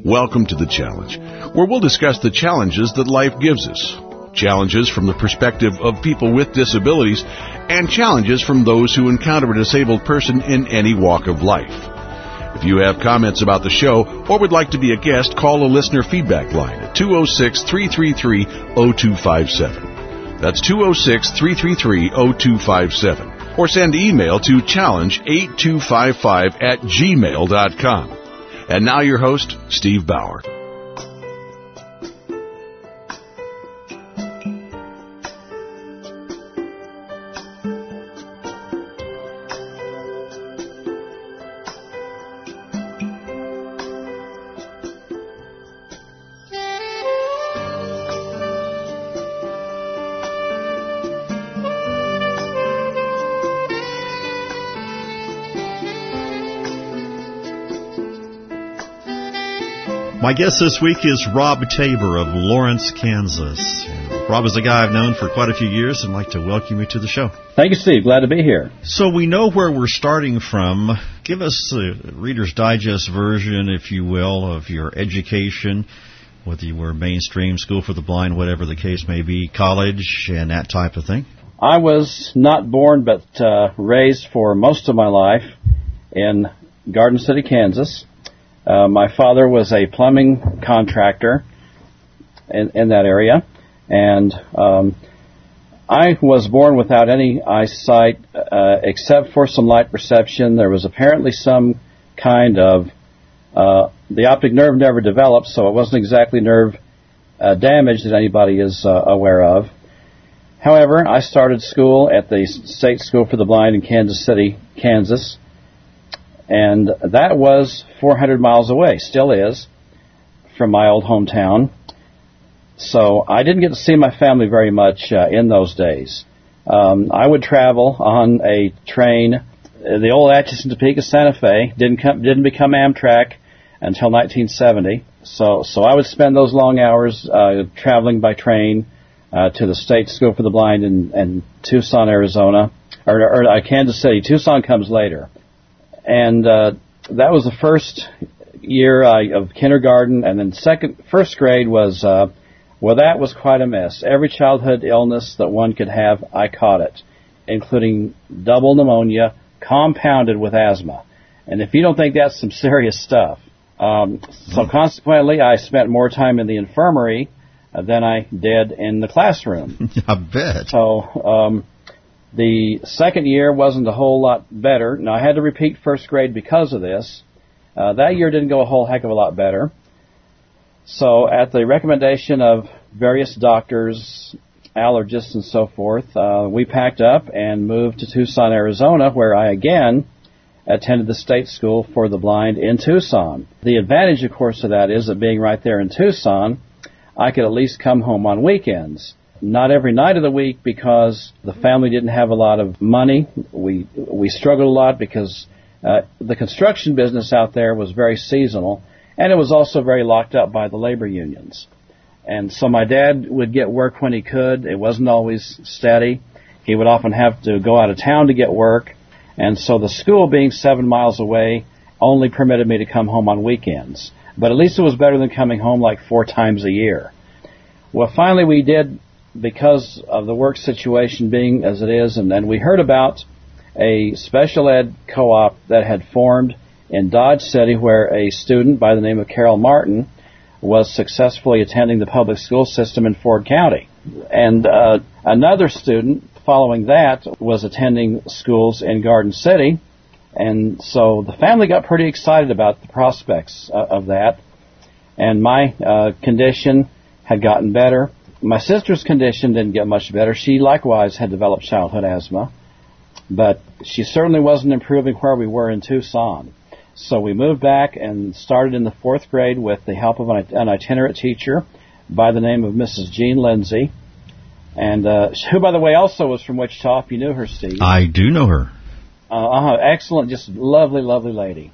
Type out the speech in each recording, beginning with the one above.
Welcome to The Challenge, where we'll discuss the challenges that life gives us. Challenges from the perspective of people with disabilities, and challenges from those who encounter a disabled person in any walk of life. If you have comments about the show or would like to be a guest, call the listener feedback line at 206-333-0257. That's 206-333-0257. Or send email to challenge8255@gmail.com. And now your host, Steve Bauer. My guest this week is Rob Tabor of Lawrence, Kansas. Rob is a guy I've known for quite a few years and I'd like to welcome you to the show. Thank you, Steve. Glad to be here. So we know where we're starting from. Give us a Reader's Digest version, if you will, of your education, whether you were mainstream, school for the blind, whatever the case may be, college, and that type of thing. I was not born but raised for most of my life in Garden City, Kansas. My father was a plumbing contractor in that area, and I was born without any eyesight except for some light perception. There was apparently some kind of the optic nerve never developed, so it wasn't exactly nerve damage that anybody is aware of. However, I started school at the State School for the Blind in Kansas City, Kansas. And that was 400 miles away, still is, from my old hometown. So I didn't get to see my family very much in those days. I would travel on a train, the old Atchison, Topeka, Santa Fe. Didn't become Amtrak until 1970. So I would spend those long hours traveling by train to the State School for the Blind in Tucson, Arizona, or Kansas City. Tucson comes later. And that was the first year of kindergarten, and then first grade was, that was quite a mess. Every childhood illness that one could have, I caught it, including double pneumonia compounded with asthma. And if you don't think that's some serious stuff, so consequently, I spent more time in the infirmary than I did in the classroom. I bet. So, the second year wasn't a whole lot better. Now, I had to repeat first grade because of this. That year didn't go a whole heck of a lot better. So, at the recommendation of various doctors, allergists, and so forth, we packed up and moved to Tucson, Arizona, where I again attended the State School for the Blind in Tucson. The advantage, of course, of that is that being right there in Tucson, I could at least come home on weekends. Not every night of the week because the family didn't have a lot of money. We struggled a lot because the construction business out there was very seasonal, and it was also very locked up by the labor unions. And so my dad would get work when he could. It wasn't always steady. He would often have to go out of town to get work, and so the school being 7 miles away only permitted me to come home on weekends. But at least it was better than coming home like 4 times a year. Well, finally we did, because of the work situation being as it is, and then we heard about a special ed co-op that had formed in Dodge City where a student by the name of Carol Martin was successfully attending the public school system in Ford County. And another student following that was attending schools in Garden City, and so the family got pretty excited about the prospects of that, and my condition had gotten better. My sister's condition didn't get much better. She likewise had developed childhood asthma, but she certainly wasn't improving where we were in Tucson. So we moved back and started in the 4th grade with the help of an itinerant teacher by the name of Mrs. Jean Lindsay, and who, by the way, also was from Wichita. If you knew her, Steve. I do know her. Excellent, just lovely, lovely lady.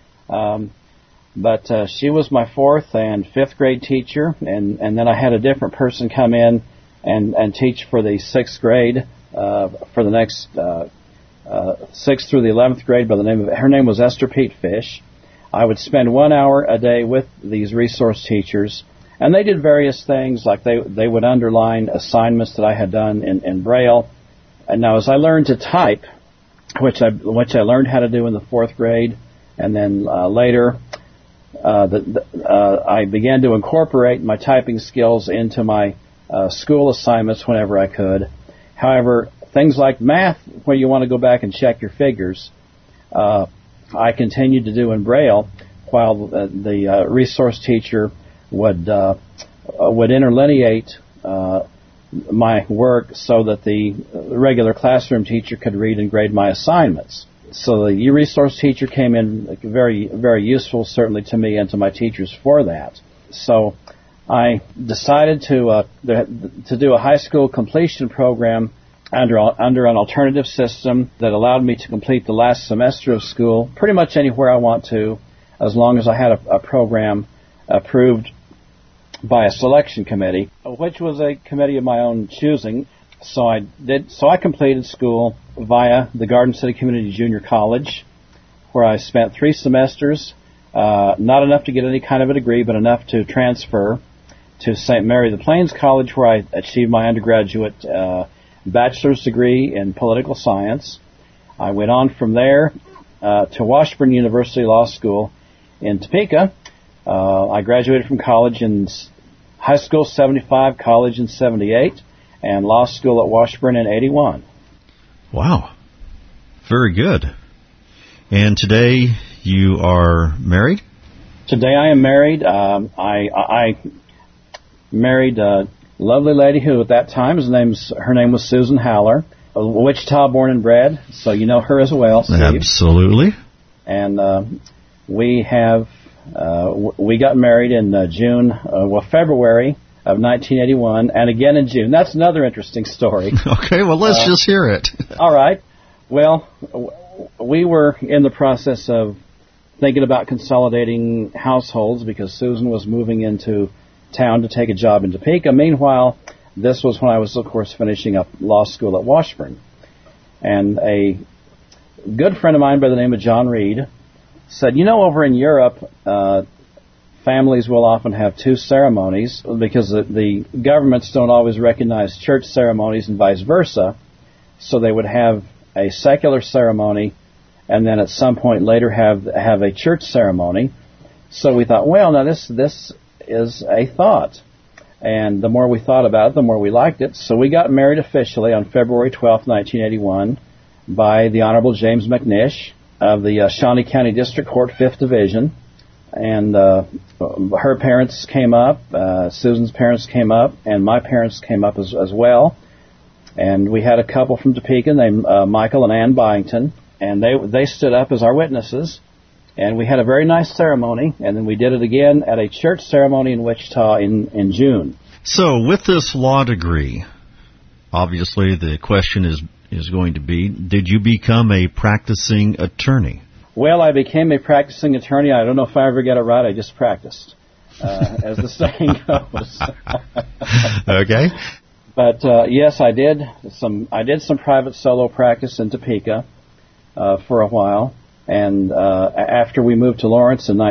But she was my 4th and 5th grade teacher, and then I had a different person come in and teach for the 6th grade for the next 6th through the 11th grade by the name of, her name was Esther Pete Fish. I would spend 1 hour a day with these resource teachers, and they did various things, like they would underline assignments that I had done in Braille. And now as I learned to type, which I learned how to do in the 4th grade, and then later I began to incorporate my typing skills into my school assignments whenever I could. However, things like math, where you want to go back and check your figures, I continued to do in Braille, while the resource teacher would interlineate my work so that the regular classroom teacher could read and grade my assignments. So the resource teacher came in very, very useful, certainly to me and to my teachers for that. So I decided to do a high school completion program under an alternative system that allowed me to complete the last semester of school pretty much anywhere I want to, as long as I had a program approved by a selection committee, which was a committee of my own choosing. So I completed school via the Garden City Community Junior College, where I spent 3 semesters, not enough to get any kind of a degree, but enough to transfer to St. Mary of the Plains College, where I achieved my undergraduate bachelor's degree in political science. I went on from there to Washburn University Law School in Topeka. I graduated from college in high school 75, college in 78, and law school at Washburn in 81. Wow. Very good. And today you are married? Today I am married. I married a lovely lady who at that time, her name was Susan Haller, Wichita born and bred, so you know her as well, Steve. Absolutely. And we got married in February of 1981, and again in June. That's another interesting story. Okay, well, let's just hear it. All right. Well, we were in the process of thinking about consolidating households because Susan was moving into town to take a job in Topeka. Meanwhile, this was when I was, of course, finishing up law school at Washburn. And a good friend of mine by the name of John Reed said, over in Europe, families will often have 2 ceremonies because the governments don't always recognize church ceremonies and vice versa. So they would have a secular ceremony and then at some point later have a church ceremony. So we thought, well, now this is a thought. And the more we thought about it, the more we liked it. So we got married officially on February 12th, 1981 by the Honorable James McNish of the Shawnee County District Court, 5th Division. And her parents came up, Susan's parents came up, and my parents came up as well. And we had a couple from Topeka named Michael and Ann Byington, and they stood up as our witnesses. And we had a very nice ceremony, and then we did it again at a church ceremony in Wichita in June. So with this law degree, obviously the question is going to be, did you become a practicing attorney? Well, I became a practicing attorney. I don't know if I ever get it right. I just practiced, as the saying goes. Okay. But yes, I did some private solo practice in Topeka for a while, and after we moved to Lawrence in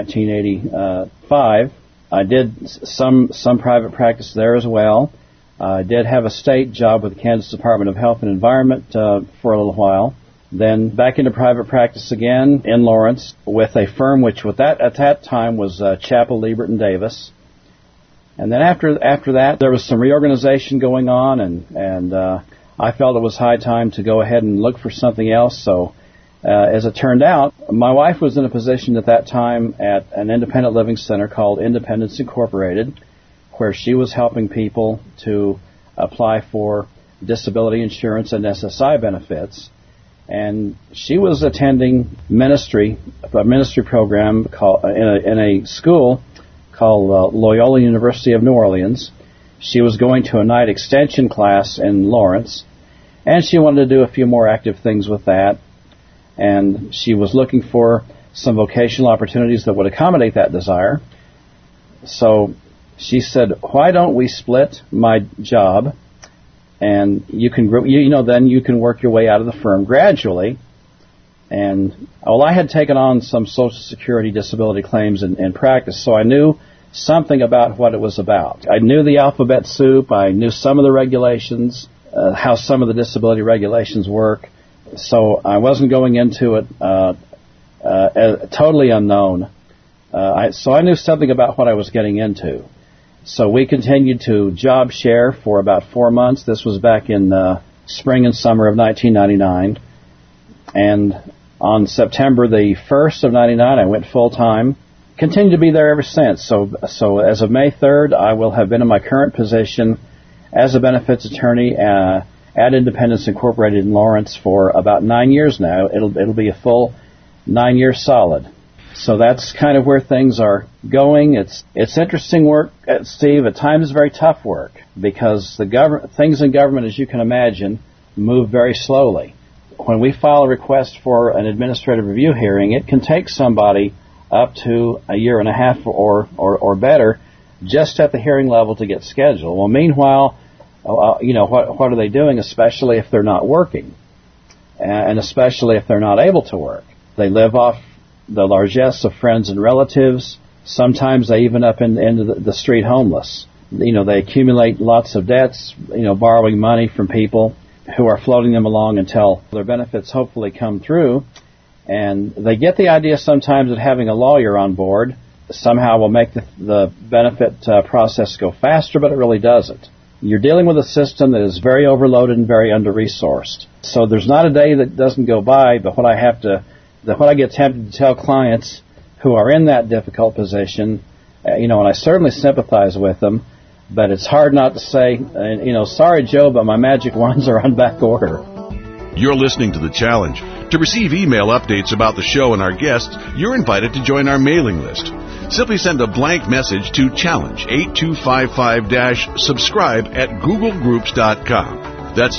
1985, I did some private practice there as well. I did have a state job with the Kansas Department of Health and Environment for a little while. Then back into private practice again in Lawrence with a firm which at that time was Chappell, Liebert and Davis. And then after that, there was some reorganization going on, and I felt it was high time to go ahead and look for something else. So as it turned out, my wife was in a position at that time at an independent living center called Independence Incorporated, where she was helping people to apply for disability insurance and SSI benefits. And she was attending a ministry program in a school called Loyola University of New Orleans. She was going to a night extension class in Lawrence, and she wanted to do a few more active things with that. And she was looking for some vocational opportunities that would accommodate that desire. So she said, "Why don't we split my job? And you can, then you can work your way out of the firm gradually, And, well, I had taken on some Social Security disability claims in practice, so I knew something about what it was about. I knew the alphabet soup. I knew some of the regulations, how some of the disability regulations work. So I wasn't going into it totally unknown. So I knew something about what I was getting into. So we continued to job share for about 4 months. This was back in spring and summer of 1999. And on September the 1st of 99, I went full-time. Continued to be there ever since. So as of May 3rd, I will have been in my current position as a benefits attorney at Independence Incorporated in Lawrence for about 9 years now. It'll be a full 9 years solid. So that's kind of where things are going. It's interesting work, Steve. At times, very tough work because things in government, as you can imagine, move very slowly. When we file a request for an administrative review hearing, it can take somebody up to a year and a half or better just at the hearing level to get scheduled. Well, meanwhile, what are they doing, especially if they're not working, and especially if they're not able to work? They live off the largesse of friends and relatives. Sometimes they even up into the street homeless. They accumulate lots of debts, borrowing money from people who are floating them along until their benefits hopefully come through. And they get the idea sometimes that having a lawyer on board somehow will make the benefit process go faster, but it really doesn't. You're dealing with a system that is very overloaded and very under-resourced. So there's not a day that doesn't go by, but what I get tempted to tell clients who are in that difficult position, and I certainly sympathize with them, but it's hard not to say, sorry, Joe, but my magic wands are on back order. You're listening to The Challenge. To receive email updates about the show and our guests, you're invited to join our mailing list. Simply send a blank message to challenge8255-subscribe at googlegroups.com. That's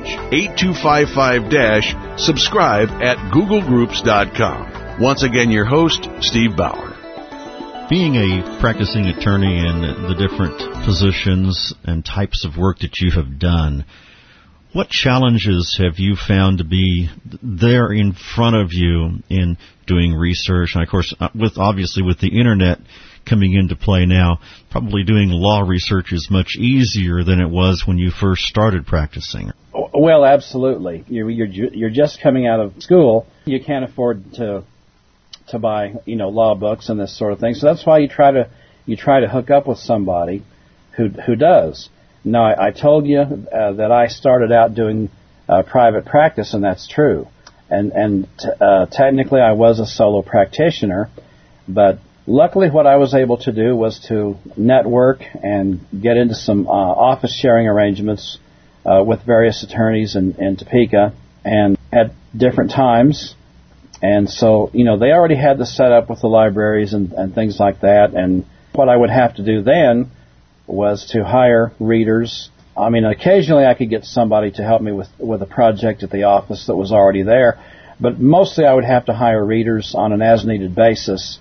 challenge8255-subscribe at googlegroups.com. Once again, your host, Steve Bauer. Being a practicing attorney in the different positions and types of work that you have done, what challenges have you found to be there in front of you in doing research? And, of course, obviously with the Internet coming into play now, probably doing law research is much easier than it was when you first started practicing. Well, absolutely. You're just coming out of school. You can't afford to buy, law books and this sort of thing. So that's why you try to hook up with somebody who does. Now, I told you that I started out doing private practice, and that's true. And technically, I was a solo practitioner, but luckily, what I was able to do was to network and get into some office sharing arrangements with various attorneys in Topeka, and at different times. And so, they already had the setup with the libraries and things like that. And what I would have to do then was to hire readers. I mean, occasionally I could get somebody to help me with a project at the office that was already there, but mostly I would have to hire readers on an as-needed basis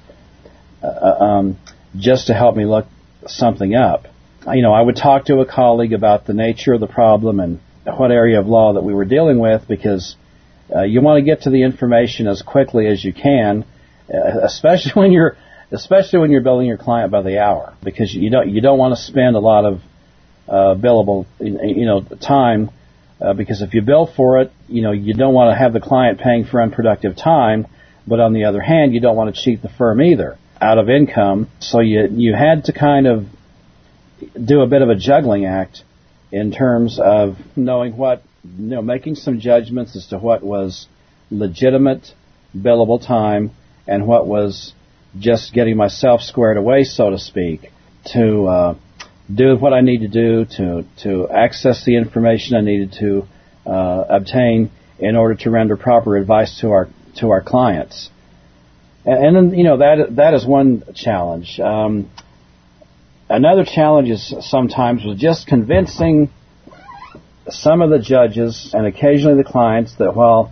just to help me look something up. I would talk to a colleague about the nature of the problem and what area of law that we were dealing with, because you want to get to the information as quickly as you can, especially when you're billing your client by the hour, because you don't want to spend a lot of billable time, because if you bill for it, you don't want to have the client paying for unproductive time, but on the other hand, you don't want to cheat the firm either out of income. So you had to kind of do a bit of a juggling act in terms of knowing making some judgments as to what was legitimate billable time and what was just getting myself squared away, so to speak, to do what I need to do to access the information I needed to obtain in order to render proper advice to our clients. And then that is one challenge. Another challenge is sometimes was just convincing some of the judges and occasionally the clients that while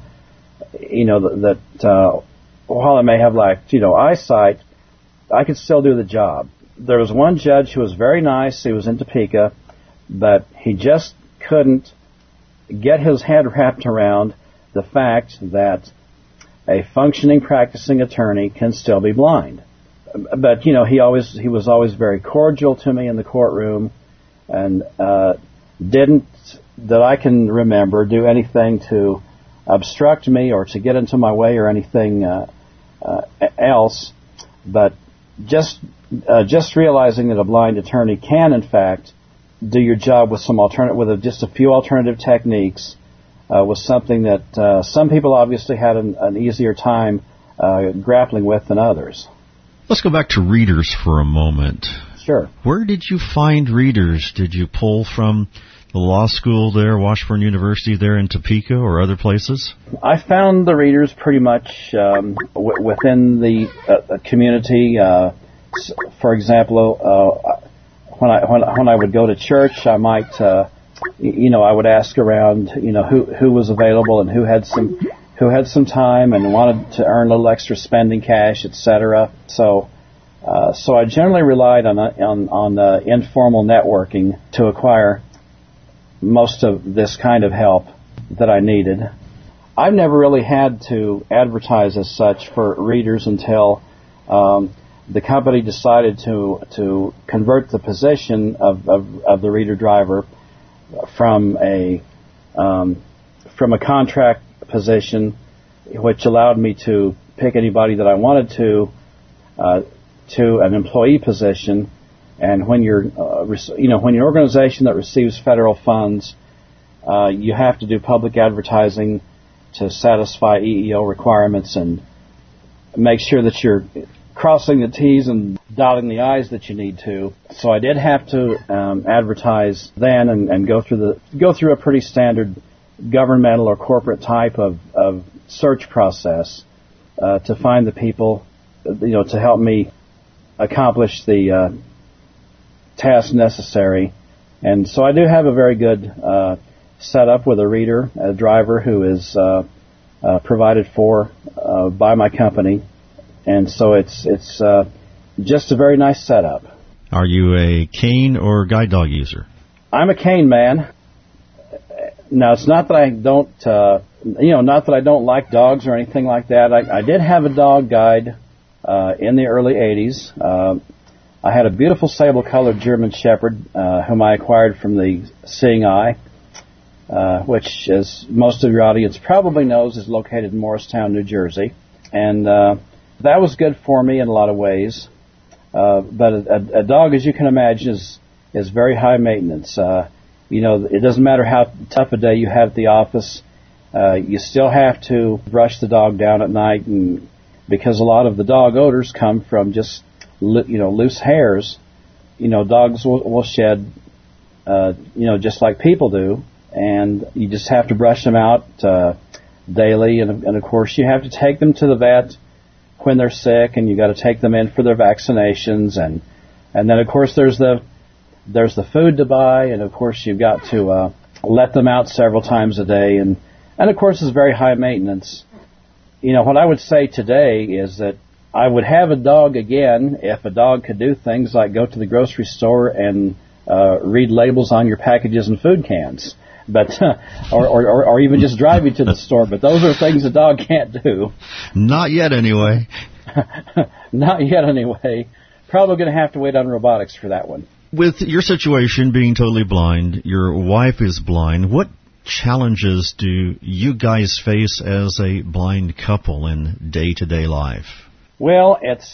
I may have lacked eyesight, I could still do the job. There was one judge who was very nice. He was in Topeka, but he just couldn't get his head wrapped around the fact that a functioning practicing attorney can still be blind. But he was always very cordial to me in the courtroom, and didn't, that I can remember, do anything to obstruct me or to get into my way or anything else. But just realizing that a blind attorney can, in fact, do your job with just a few alternative techniques was something that some people obviously had an easier time grappling with than others. Let's go back to readers for a moment. Sure. Where did you find readers? Did you pull from the law school there, Washburn University there in Topeka, or other places? I found the readers pretty much within the community. For example, when I would go to church, I might I would ask around who was available and who had some time and wanted to earn a little extra spending cash, etc. So I generally relied on informal networking to acquire most of this kind of help that I needed. I've never really had to advertise as such for readers until the company decided to convert the position of the reader driver from a contract position, which allowed me to pick anybody that I wanted to an employee position. And when you're when you're an organization that receives federal funds, you have to do public advertising to satisfy EEO requirements and make sure that you're crossing the T's and dotting the I's that you need to. So I did have to advertise then and go through a pretty standard governmental or corporate type of search process to find the people to help me accomplish the task necessary. And so I do have a very good setup with a driver who is provided for by my company. And so it's just a very nice setup. Are you a cane or guide dog user? I'm a cane man. Now, it's not that I don't like dogs or anything like that. I did have a dog guide in the early 80s. I had a beautiful sable-colored German Shepherd whom I acquired from the Seeing Eye, which, as most of your audience probably knows, is located in Morristown, New Jersey. And that was good for me in a lot of ways. But a dog, as you can imagine, is very high maintenance. It doesn't matter how tough a day you have at the office. You still have to brush the dog down at night, and because a lot of the dog odors come from just loose hairs. Dogs will shed, just like people do, and you just have to brush them out daily. And of course, you have to take them to the vet when they're sick, and you got to take them in for their vaccinations, and then of course there's the food to buy, and of course you've got to let them out several times a day, and of course it's very high maintenance. What I would say today is that I would have a dog again if a dog could do things like go to the grocery store and read labels on your packages and food cans, but or even just drive you to the store. But those are things a dog can't do. Not yet, anyway. Not yet, anyway. Probably going to have to wait on robotics for that one. With your situation being totally blind, your wife is blind. What challenges do you guys face as a blind couple in day-to-day life? Well, it's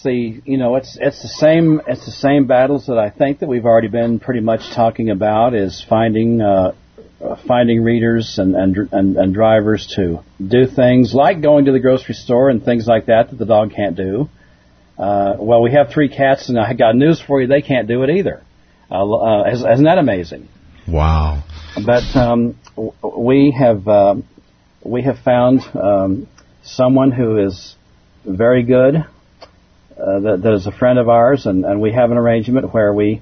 the same battles that I think that we've already been pretty much talking about, is finding readers and drivers to do things like going to the grocery store and things like that the dog can't do. Well, we have 3 cats, and I got news for you: they can't do it either. Isn't that amazing? Wow! But we have found someone who is very good. That is a friend of ours, and we have an arrangement where we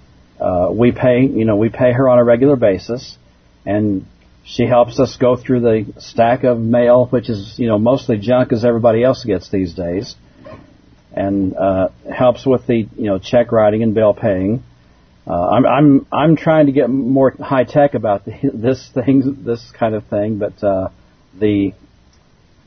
pay her on a regular basis, and she helps us go through the stack of mail, which is mostly junk as everybody else gets these days, and helps with the check writing and bill paying. I'm trying to get more high tech about this kind of thing, but the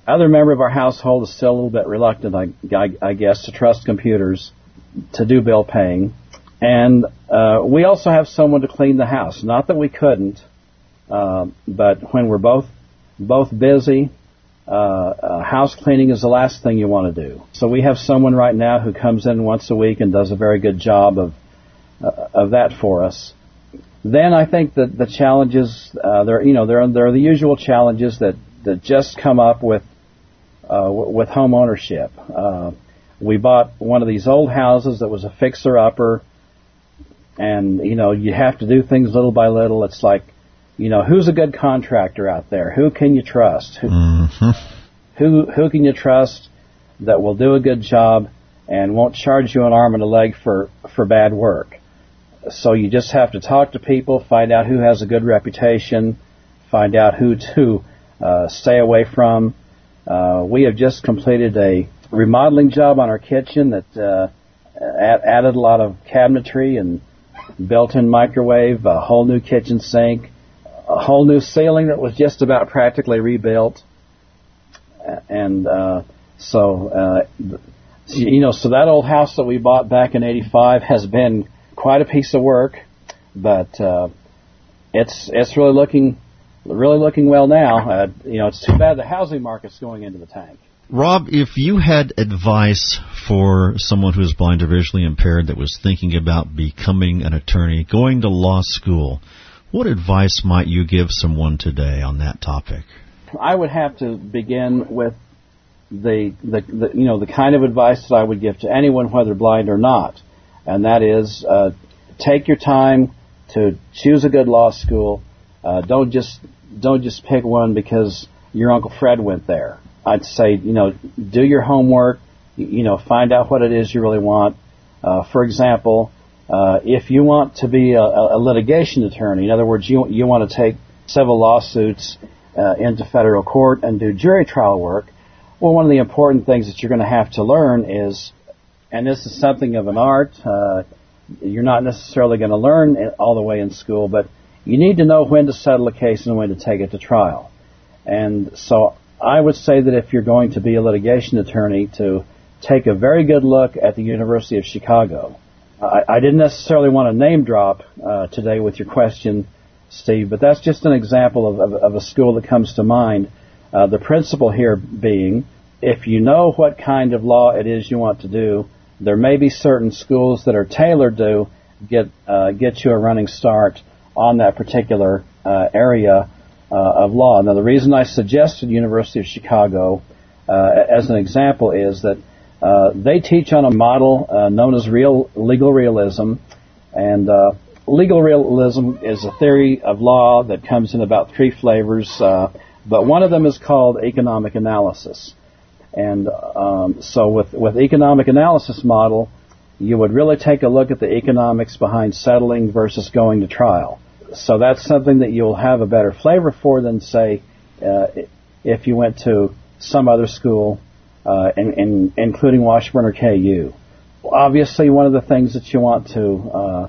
other member of our household is still a little bit reluctant, I guess, to trust computers to do bill paying. And we also have someone to clean the house. Not that we couldn't, but when we're both busy, house cleaning is the last thing you want to do. So we have someone right now who comes in once a week and does a very good job of that for us. Then I think that the challenges there are the usual challenges that just come up with home ownership. We bought one of these old houses that was a fixer-upper, and you have to do things little by little. It's like, who's a good contractor out there? Who can you trust? Who can you trust that will do a good job and won't charge you an arm and a leg for bad work? So you just have to talk to people, find out who has a good reputation, find out who to stay away from. We have just completed a remodeling job on our kitchen that added a lot of cabinetry and built-in microwave, a whole new kitchen sink, a whole new ceiling that was just about practically rebuilt. And so that old house that we bought back in '85 has been quite a piece of work, but it's really looking well now. It's too bad the housing market's going into the tank. Rob, if you had advice for someone who is blind or visually impaired that was thinking about becoming an attorney, going to law school, what advice might you give someone today on that topic? I would have to begin with the kind of advice that I would give to anyone, whether blind or not, and that is take your time to choose a good law school. Don't just pick one because your Uncle Fred went there. I'd say, do your homework, find out what it is you really want. For example, if you want to be a litigation attorney, in other words, you want to take civil lawsuits into federal court and do jury trial work, well, one of the important things that you're going to have to learn is, and this is something of an art, you're not necessarily going to learn it all the way in school, but you need to know when to settle a case and when to take it to trial. And so I would say that if you're going to be a litigation attorney, to take a very good look at the University of Chicago. I didn't necessarily want to name drop today with your question, Steve, but that's just an example of a school that comes to mind. The principle here being, if you know what kind of law it is you want to do, there may be certain schools that are tailored to get you a running start on that particular area of law. Now, the reason I suggested University of Chicago as an example is that they teach on a model known as legal realism, and legal realism is a theory of law that comes in about three flavors, but one of them is called economic analysis. And so with economic analysis model, you would really take a look at the economics behind settling versus going to trial. So that's something that you'll have a better flavor for than, say, if you went to some other school, including Washburn or KU. Obviously, one of the things that you want to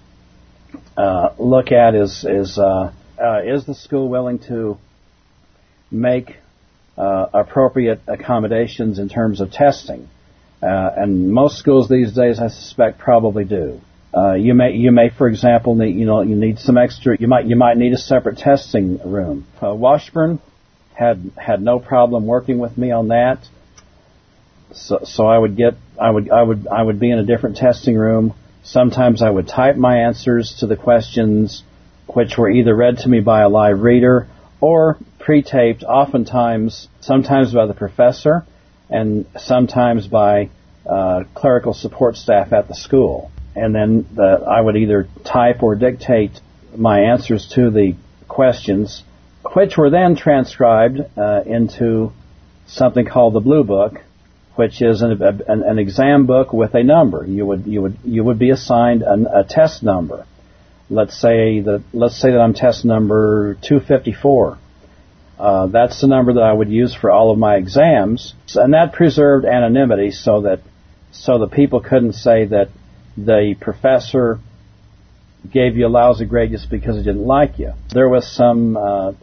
look at is the school willing to make appropriate accommodations in terms of testing? And most schools these days, I suspect, probably do. You may, for example, need some extra. You might need a separate testing room. Washburn had no problem working with me on that. So I would be in a different testing room. Sometimes I would type my answers to the questions, which were either read to me by a live reader or pre-taped, sometimes by the professor, and sometimes by clerical support staff at the school. And then I would either type or dictate my answers to the questions, which were then transcribed into something called the Blue Book, which is an exam book with a number. You would be assigned a test number. Let's say that I'm test number 254. That's the number that I would use for all of my exams, and that preserved anonymity so the people couldn't say that the professor gave you a lousy grade just because he didn't like you. There was some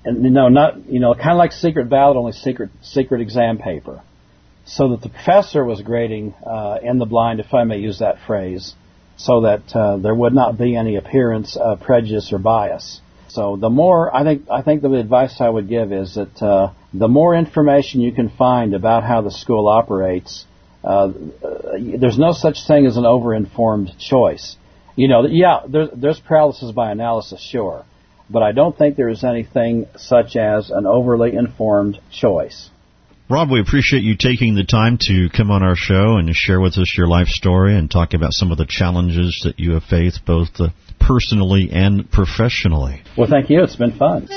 and kind of like secret ballot, only secret exam paper, so that the professor was grading in the blind, if I may use that phrase, so that there would not be any appearance of prejudice or bias. So the more, I think the advice I would give is that the more information you can find about how the school operates, there's no such thing as an over-informed choice. There's paralysis by analysis, sure, but I don't think there is anything such as an overly informed choice. Rob, we appreciate you taking the time to come on our show and share with us your life story and talk about some of the challenges that you have faced both personally and professionally. Well, thank you. It's been fun.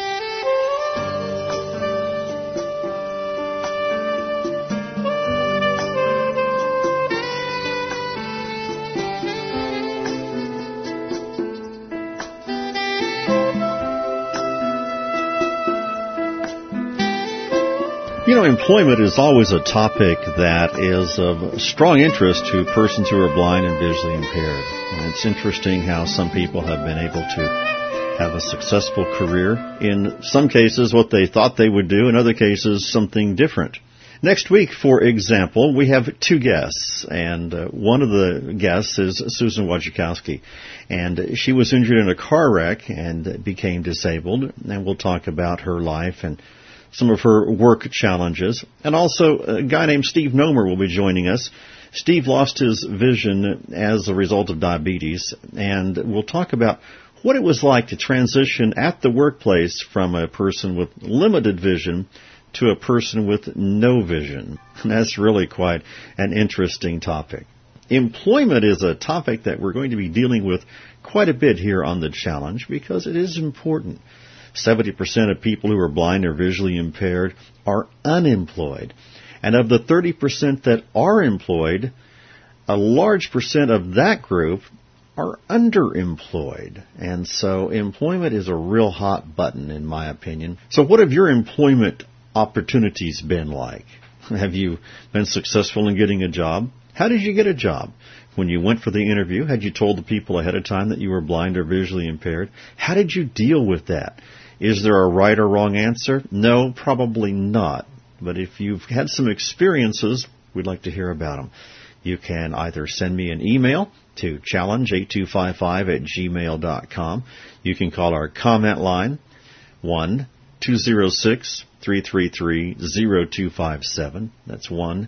Employment is always a topic that is of strong interest to persons who are blind and visually impaired. And it's interesting how some people have been able to have a successful career. In some cases, what they thought they would do. In other cases, something different. Next week, for example, we have two guests, and one of the guests is Susan Wojciechowski, and she was injured in a car wreck and became disabled, and we'll talk about her life and some of her work challenges. And also, a guy named Steve Nomer will be joining us. Steve lost his vision as a result of diabetes, and we'll talk about what it was like to transition at the workplace from a person with limited vision to a person with no vision. And that's really quite an interesting topic. Employment is a topic that we're going to be dealing with quite a bit here on The Challenge because it is important. 70% of people who are blind or visually impaired are unemployed. And of the 30% that are employed, a large percent of that group are underemployed. And so employment is a real hot button, in my opinion. So what have your employment opportunities been like? Have you been successful in getting a job? How did you get a job? When you went for the interview, had you told the people ahead of time that you were blind or visually impaired? How did you deal with that? Is there a right or wrong answer? No, probably not. But if you've had some experiences, we'd like to hear about them. You can either send me an email to challenge8255@gmail.com. You can call our comment line, 1-206-333-0257. That's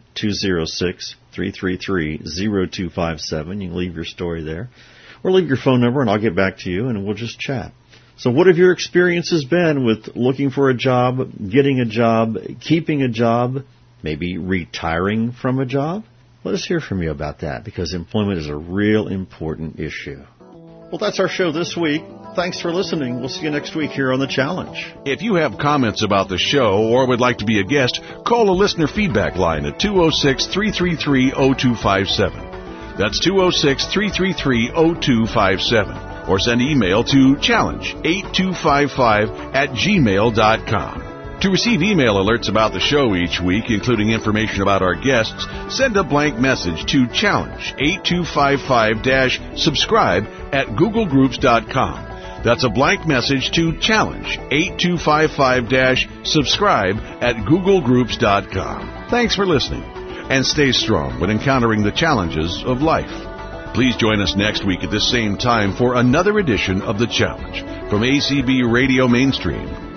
1-206-333-0257. You can leave your story there. Or leave your phone number and I'll get back to you and we'll just chat. So what have your experiences been with looking for a job, getting a job, keeping a job, maybe retiring from a job? Let us hear from you about that because employment is a real important issue. Well, that's our show this week. Thanks for listening. We'll see you next week here on The Challenge. If you have comments about the show or would like to be a guest, call a listener feedback line at 206-333-0257. That's 206-333-0257. Or send email to challenge8255@gmail.com. To receive email alerts about the show each week, including information about our guests, send a blank message to challenge8255-subscribe@googlegroups.com. That's a blank message to challenge8255-subscribe@googlegroups.com. Thanks for listening, and stay strong when encountering the challenges of life. Please join us next week at this same time for another edition of The Challenge from ACB Radio Mainstream.